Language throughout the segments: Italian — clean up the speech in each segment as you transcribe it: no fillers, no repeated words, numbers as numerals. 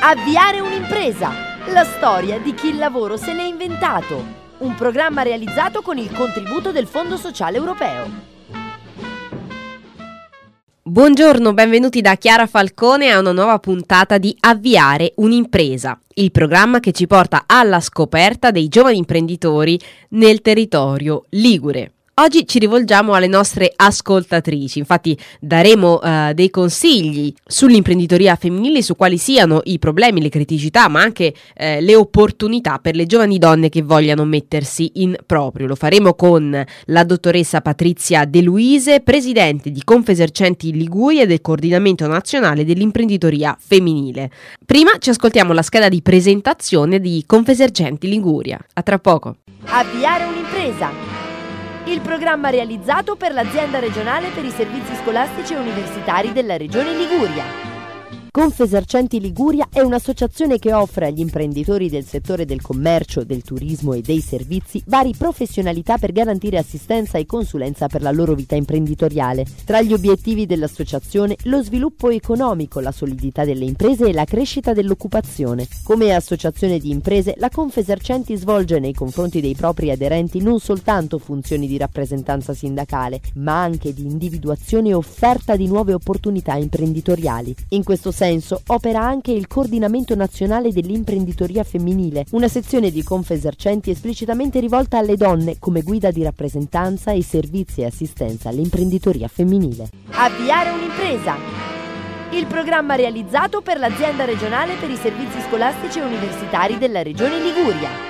Avviare un'impresa, la storia di chi il lavoro se l'è inventato. Un programma realizzato con il contributo del Fondo Sociale Europeo. Buongiorno, benvenuti da Chiara Falcone a una nuova puntata di Avviare un'impresa, il programma che ci porta alla scoperta dei giovani imprenditori nel territorio ligure. Oggi ci rivolgiamo alle nostre ascoltatrici, infatti daremo dei consigli sull'imprenditoria femminile, su quali siano i problemi, le criticità, ma anche le opportunità per le giovani donne che vogliano mettersi in proprio. Lo faremo con la dottoressa Patrizia De Luise, presidente di Confesercenti Liguria e del Coordinamento Nazionale dell'Imprenditoria Femminile. Prima ci ascoltiamo la scheda di presentazione di Confesercenti Liguria. A tra poco. Avviare un'impresa. Il programma realizzato per l'Azienda regionale per i servizi scolastici e universitari della Regione Liguria. Confesercenti Liguria è un'associazione che offre agli imprenditori del settore del commercio, del turismo e dei servizi vari professionalità per garantire assistenza e consulenza per la loro vita imprenditoriale. Tra gli obiettivi dell'associazione, lo sviluppo economico, la solidità delle imprese e la crescita dell'occupazione. Come associazione di imprese, la Confesercenti svolge nei confronti dei propri aderenti non soltanto funzioni di rappresentanza sindacale, ma anche di individuazione e offerta di nuove opportunità imprenditoriali. In questo senso opera anche il Coordinamento Nazionale dell'Imprenditoria Femminile, una sezione di Confesercenti esplicitamente rivolta alle donne come guida di rappresentanza e servizi e assistenza all'imprenditoria femminile. Avviare un'impresa. Il programma realizzato per l'Azienda regionale per i servizi scolastici e universitari della Regione Liguria.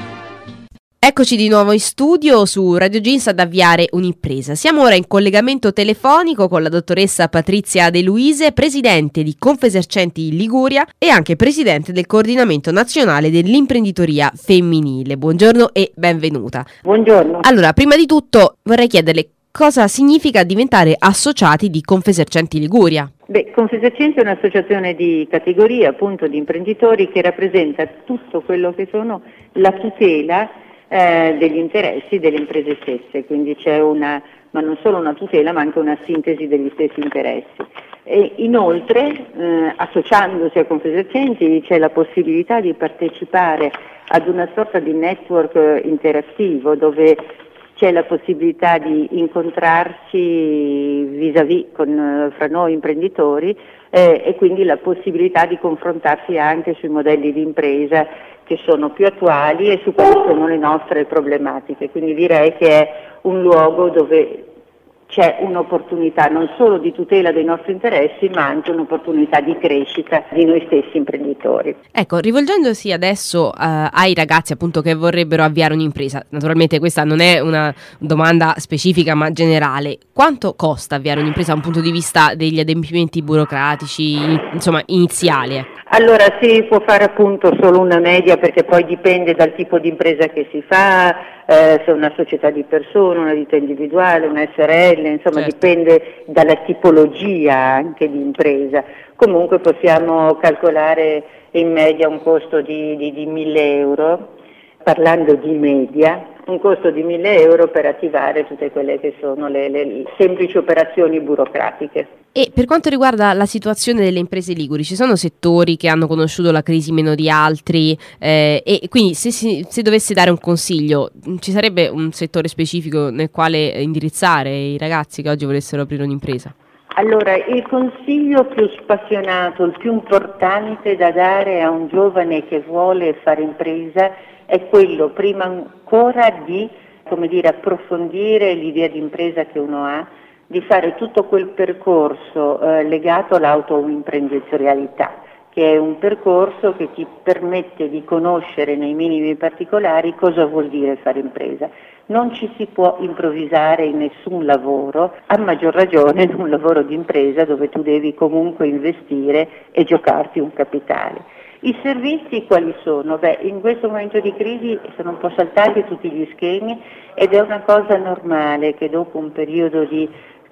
Eccoci di nuovo in studio su Radio Jeans ad avviare un'impresa. Siamo ora in collegamento telefonico con la dottoressa Patrizia De Luise, presidente di Confesercenti Liguria e anche presidente del Coordinamento Nazionale dell'Imprenditoria Femminile. Buongiorno e benvenuta. Buongiorno. Allora, prima di tutto vorrei chiederle cosa significa diventare associati di Confesercenti Liguria. Confesercenti è un'associazione di categoria, appunto, di imprenditori che rappresenta tutto quello che sono la tutela degli interessi delle imprese stesse, quindi c'è ma non solo una tutela ma anche una sintesi degli stessi interessi. E inoltre, associandosi a Confesercenti c'è la possibilità di partecipare ad una sorta di network interattivo dove c'è la possibilità di incontrarci vis-à-vis fra noi imprenditori e quindi la possibilità di confrontarsi anche sui modelli di impresa che sono più attuali e su quali sono le nostre problematiche. Quindi direi che è un luogo dove c'è un'opportunità non solo di tutela dei nostri interessi, ma anche un'opportunità di crescita di noi stessi imprenditori. Ecco, rivolgendosi adesso ai ragazzi appunto che vorrebbero avviare un'impresa, naturalmente questa non è una domanda specifica ma generale, quanto costa avviare un'impresa da un punto di vista degli adempimenti burocratici, insomma iniziali? Allora si può fare appunto solo una media perché poi dipende dal tipo di impresa che si fa, se è una società di persone, una ditta individuale, una SRL, insomma certo. Dipende dalla tipologia anche di impresa. Comunque possiamo calcolare in media un costo di 1.000 euro, parlando di media, un costo di 1.000 euro per attivare tutte quelle che sono le semplici operazioni burocratiche. E per quanto riguarda la situazione delle imprese liguri, ci sono settori che hanno conosciuto la crisi meno di altri e quindi se dovesse dare un consiglio, ci sarebbe un settore specifico nel quale indirizzare i ragazzi che oggi volessero aprire un'impresa? Allora, il consiglio più spassionato, il più importante da dare a un giovane che vuole fare impresa è quello prima ancora di, approfondire l'idea di impresa che uno ha, di fare tutto quel percorso legato all'autoimprenditorialità, che è un percorso che ti permette di conoscere nei minimi particolari cosa vuol dire fare impresa. Non ci si può improvvisare in nessun lavoro, a maggior ragione in un lavoro di impresa dove tu devi comunque investire e giocarti un capitale. I servizi quali sono? In questo momento di crisi sono un po' saltati tutti gli schemi ed è una cosa normale che dopo un periodo di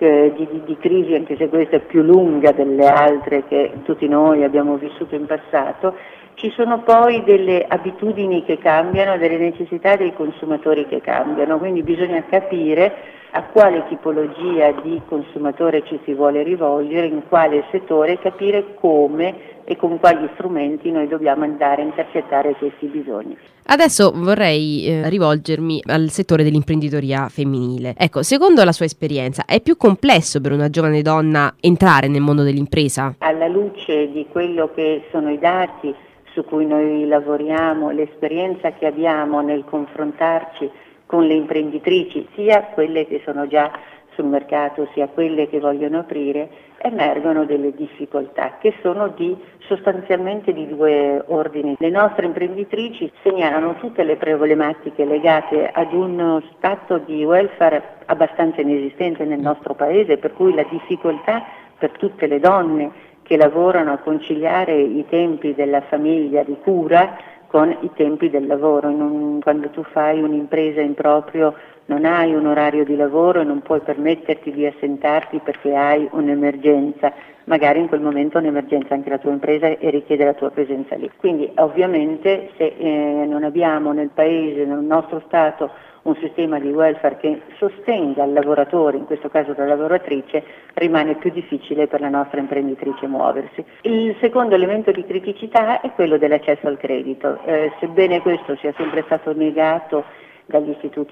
crisi, anche se questa è più lunga delle altre che tutti noi abbiamo vissuto in passato, ci sono poi delle abitudini che cambiano, delle necessità dei consumatori che cambiano, quindi bisogna capire a quale tipologia di consumatore ci si vuole rivolgere, in quale settore, capire come e con quali strumenti noi dobbiamo andare a intercettare questi bisogni. Adesso vorrei rivolgermi al settore dell'imprenditoria femminile. Ecco, secondo la sua esperienza, è più complesso per una giovane donna entrare nel mondo dell'impresa? Alla luce di quello che sono i dati su cui noi lavoriamo, l'esperienza che abbiamo nel confrontarci con le imprenditrici, sia quelle che sono già sul mercato sia quelle che vogliono aprire, emergono delle difficoltà che sono sostanzialmente di due ordini. Le nostre imprenditrici segnalano tutte le problematiche legate ad uno stato di welfare abbastanza inesistente nel nostro paese, per cui la difficoltà per tutte le donne che lavorano a conciliare i tempi della famiglia di cura con i tempi del lavoro. Quando tu fai un'impresa in proprio non hai un orario di lavoro e non puoi permetterti di assentarti perché hai un'emergenza, magari in quel momento un'emergenza anche la tua impresa e richiede la tua presenza lì. Quindi ovviamente se non abbiamo nel paese, nel nostro Stato, un sistema di welfare che sostenga il lavoratore, in questo caso la lavoratrice, rimane più difficile per la nostra imprenditrice muoversi. Il secondo elemento di criticità è quello dell'accesso al credito. Sebbene questo sia sempre stato negato dagli istituti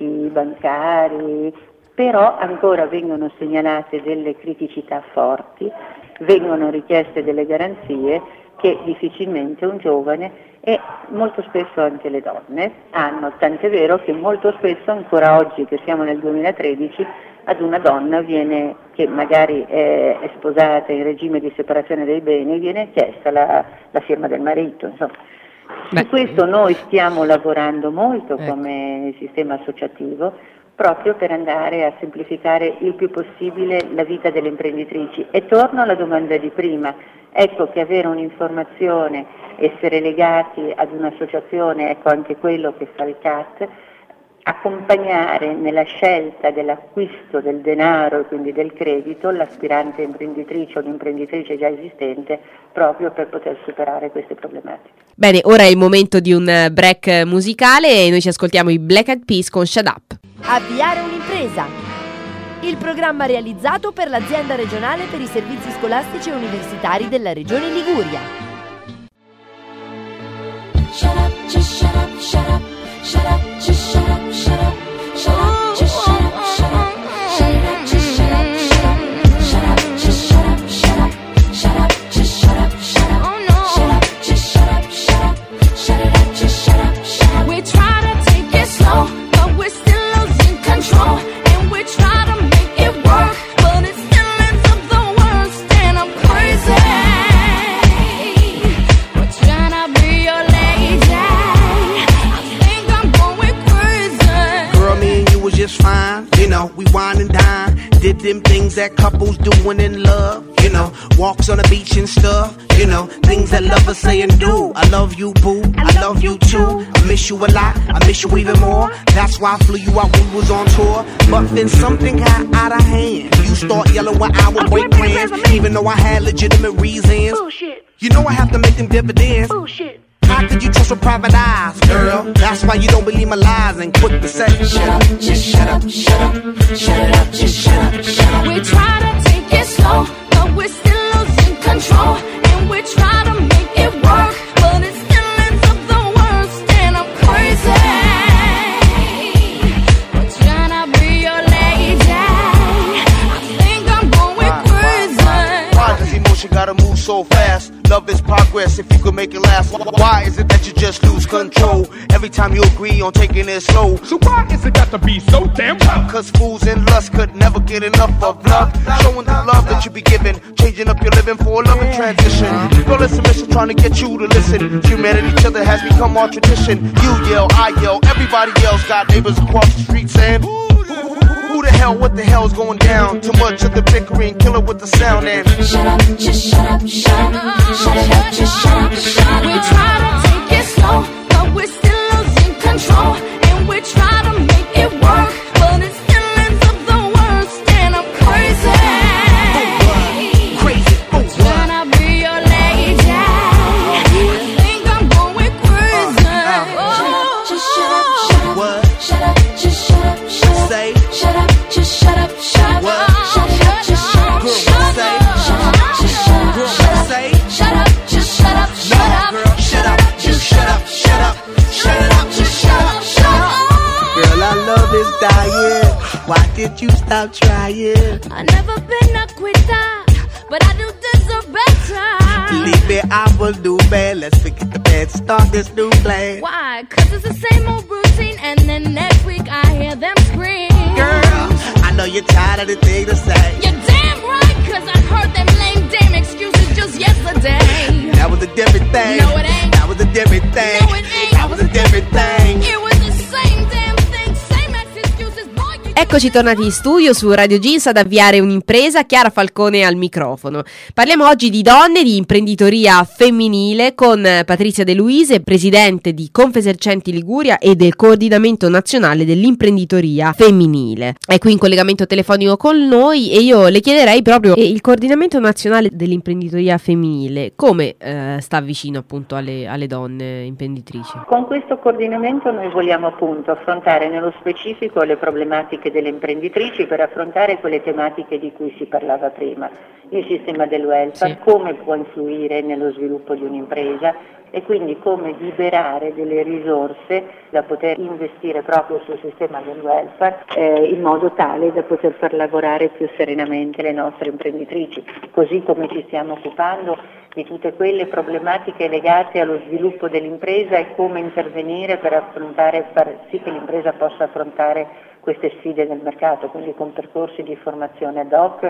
bancari, però ancora vengono segnalate delle criticità forti, vengono richieste delle garanzie che difficilmente un giovane e molto spesso anche le donne hanno, tant'è vero che molto spesso ancora oggi, che siamo nel 2013, ad una donna che magari è sposata in regime di separazione dei beni, viene chiesta la firma del marito, insomma. Su questo noi stiamo lavorando molto come sistema associativo, proprio per andare a semplificare il più possibile la vita delle imprenditrici. E torno alla domanda di prima, ecco che avere un'informazione, essere legati ad un'associazione, ecco anche quello che fa il CAT, accompagnare nella scelta dell'acquisto del denaro e quindi del credito l'aspirante imprenditrice o l'imprenditrice già esistente, proprio per poter superare queste problematiche. Bene, ora è il momento di un break musicale e noi ci ascoltiamo i Black Eyed Peas con Shut Up. Avviare un'impresa. Il programma realizzato per l'azienda regionale per i servizi scolastici e universitari della Regione Liguria. Shut up, just shut up, shut up, shut up, just shut up, shut up, shut up, just shut up, shut up, shut up, just shut up, shut up, shut up, just shut up, shut up, shut up, just shut up, shut up, shut up, just shut up, shut up, shut it up, just shut up, shut up. We try to take it slow, but we're still losing control, and we try to make it work, but it still ends up the worst, and I'm crazy. We're trying to be your lady. I think I'm going crazy. Girl, me and you was just fine. You know, we wine and dine. Did them things that couples doing in love. You know, walks on the beach and stuff. You know, things that lovers say and do. I love you, boo. I love you too. I miss you a lot. I miss you even more. That's why I flew you out when we was on tour. But then something got out of hand. You start yelling when I would break plans, even though I had legitimate reasons. Bullshit. You know I have to make them dividends. Bullshit. How could you trust with private eyes, girl? That's why you don't believe my lies and quick to say, shut up, just shut up, shut up, shut it up, just shut up, shut up. We try to take it slow, but we're still losing control, and we try to make it work, but it still ends up the worst, and I'm crazy. We're trying to be your lady. I think I'm going crazy. Why does emotion gotta move so fast? Love is progress if you could make it last. Why is it that you just lose control every time you agree on taking it slow? So why is it got to be so damn tough? Cause fools in lust could never get enough of love. Showing the love that you be giving, changing up your living for a loving transition. Girl, it's a mission trying to get you to listen. Humanity, each other has become our tradition. You yell, I yell, everybody else got neighbors across the street saying, who the hell, what the hell's going down? Too much of the bickering, kill it with the sound and Shut up, just shut up, shut up, shut it up, just shut up, shut up. We try to take it slow, but we're still losing control, and we try to make it work, but it still ends up the worst, and I'm crazy. crazy. Oh, Trying to be your lady. I think I'm going crazy. Just shut up, shut up, What? shut up, just shut up, shut up. Say. Shut up, just shut up, shut up. What? Shut up, just shut up, Girl, shut up. say. Shut up, just shut up, Girl, shut up. say. Shut Why did you stop trying? I never been a quitter, but I do deserve better. Leave me, I will do bad. Let's forget the bad, start this new plan. Why? 'Cause it's the same old routine, and then next week I hear them scream. Girl, I know you're tired of the thing to say. You're damn right, 'cause I heard them lame damn excuses just yesterday. That was a different thing. No, it ain't. That was a different thing. No, it ain't. That was a different thing. It was the same damn thing, same ex excuses, boy. Eccoci tornati in studio su Radio Jeans ad avviare un'impresa. Chiara Falcone al microfono. Parliamo oggi di donne, di imprenditoria femminile con Patrizia De Luise, presidente di Confesercenti Liguria e del coordinamento nazionale dell'imprenditoria femminile. È qui in collegamento telefonico con noi e io le chiederei proprio il coordinamento nazionale dell'imprenditoria femminile come sta vicino appunto alle donne imprenditrici. Con questo coordinamento noi vogliamo appunto affrontare nello specifico le problematiche delle imprenditrici per affrontare quelle tematiche di cui si parlava prima, il sistema del welfare, Sì. come può influire nello sviluppo di un'impresa e quindi come liberare delle risorse da poter investire proprio sul sistema del welfare in modo tale da poter far lavorare più serenamente le nostre imprenditrici, così come ci stiamo occupando di tutte quelle problematiche legate allo sviluppo dell'impresa e come intervenire per far sì che l'impresa possa affrontare queste sfide del mercato, quindi con percorsi di formazione ad hoc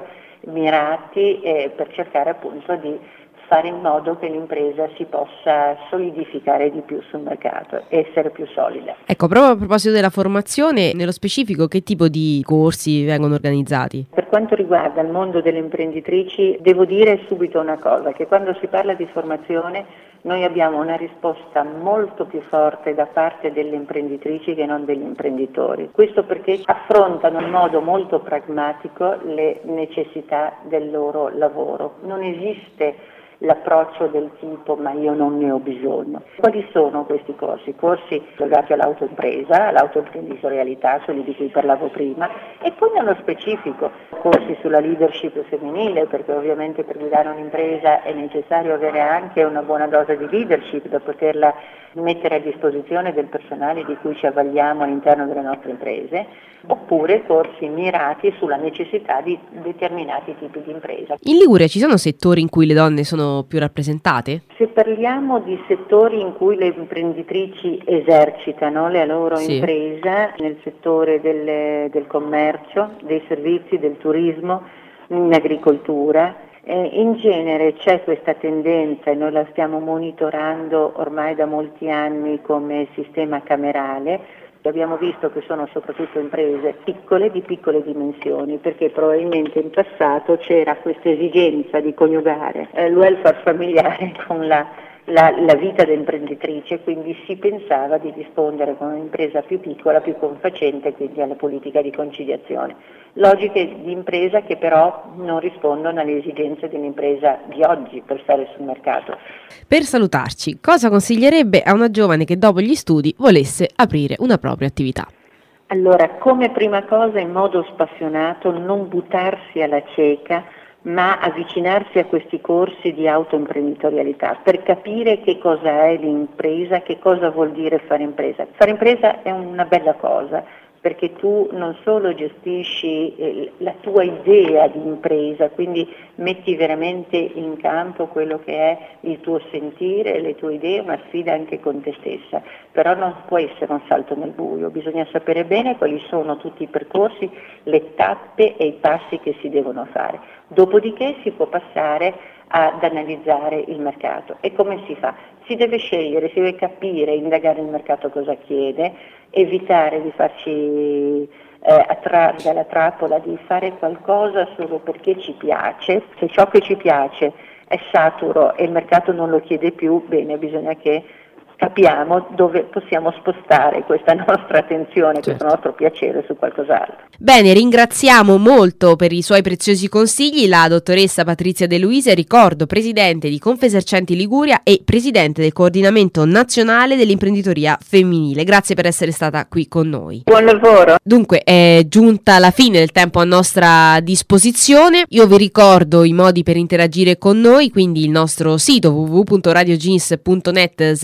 mirati per cercare appunto di fare in modo che l'impresa si possa solidificare di più sul mercato e essere più solida. Ecco, proprio a proposito della formazione, nello specifico che tipo di corsi vengono organizzati? Per quanto riguarda il mondo delle imprenditrici, devo dire subito una cosa, che quando si parla di formazione noi abbiamo una risposta molto più forte da parte delle imprenditrici che non degli imprenditori. Questo perché affrontano in modo molto pragmatico le necessità del loro lavoro. Non esiste l'approccio del tipo ma io non ne ho bisogno. Quali sono questi corsi? Corsi legati all'autoimpresa, all'autoimprenditorialità, quelli di cui parlavo prima, e poi nello specifico corsi sulla leadership femminile, perché ovviamente per guidare un'impresa è necessario avere anche una buona dose di leadership da poterla mettere a disposizione del personale di cui ci avvaliamo all'interno delle nostre imprese, oppure corsi mirati sulla necessità di determinati tipi di impresa. In Liguria ci sono settori in cui le donne sono più rappresentate? Se parliamo di settori in cui le imprenditrici esercitano la loro Sì. impresa, nel settore del commercio, dei servizi, del turismo, in agricoltura, in genere c'è questa tendenza e noi la stiamo monitorando ormai da molti anni come sistema camerale. Abbiamo visto che sono soprattutto imprese piccole, di piccole dimensioni, perché probabilmente in passato c'era questa esigenza di coniugare il welfare familiare con la vita da imprenditrice, quindi si pensava di rispondere con un'impresa più piccola, più confacente, quindi alla politica di conciliazione. Logiche di impresa che però non rispondono alle esigenze dell'impresa di oggi per stare sul mercato. Per salutarci, cosa consiglierebbe a una giovane che dopo gli studi volesse aprire una propria attività? Allora, come prima cosa, in modo spassionato, non buttarsi alla cieca, ma avvicinarsi a questi corsi di autoimprenditorialità per capire che cosa è l'impresa, che cosa vuol dire fare impresa. Fare impresa è una bella cosa, perché tu non solo gestisci la tua idea di impresa, quindi metti veramente in campo quello che è il tuo sentire, le tue idee, una sfida anche con te stessa, però non può essere un salto nel buio, bisogna sapere bene quali sono tutti i percorsi, le tappe e i passi che si devono fare. Dopodiché si può passare ad analizzare il mercato. E come si fa? Si deve scegliere, si deve capire, indagare il mercato cosa chiede, evitare di farci attrarre dalla trappola di fare qualcosa solo perché ci piace. Se ciò che ci piace è saturo e il mercato non lo chiede più, bene, bisogna che capiamo dove possiamo spostare questa nostra attenzione, questo nostro piacere su qualcos'altro. Bene, ringraziamo molto per i suoi preziosi consigli la dottoressa Patrizia De Luise, ricordo presidente di Confesercenti Liguria e presidente del coordinamento nazionale dell'imprenditoria femminile. Grazie per essere stata qui con noi. Buon lavoro! Dunque è giunta la fine del tempo a nostra disposizione. Io vi ricordo i modi per interagire con noi, quindi il nostro sito www.radiojeans.net/radio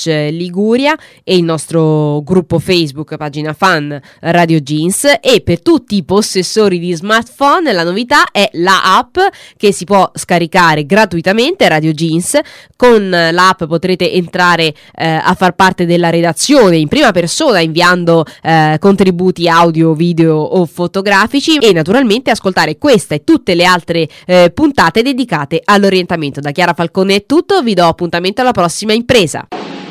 /Liguria e il nostro gruppo Facebook, pagina fan Radio Jeans. E per tutti i possessori di smartphone la novità è la app che si può scaricare gratuitamente, Radio Jeans. Con l'app potrete entrare a far parte della redazione in prima persona, inviando contributi audio, video o fotografici, e naturalmente ascoltare questa e tutte le altre puntate dedicate all'orientamento. Da Chiara Falcone è tutto, vi do appuntamento alla prossima impresa.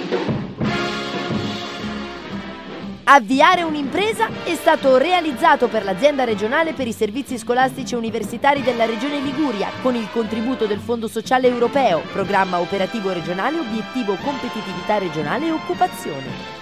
Avviare un'impresa è stato realizzato per l'Azienda regionale per i servizi scolastici e universitari della Regione Liguria con il contributo del Fondo Sociale Europeo, Programma Operativo Regionale Obiettivo Competitività Regionale e Occupazione.